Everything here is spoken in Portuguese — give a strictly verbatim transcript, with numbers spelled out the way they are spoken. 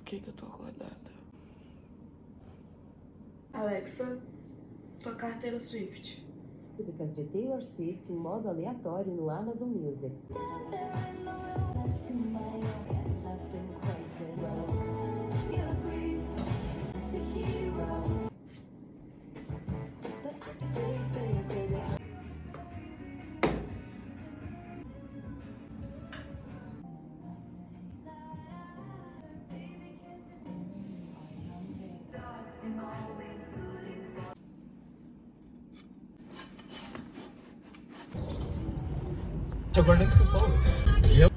que que eu tô acordada? Alexa, tocar Taylor Swift. Músicas de Taylor Swift em modo aleatório no Amazon Music. Agora nem descansou. E eu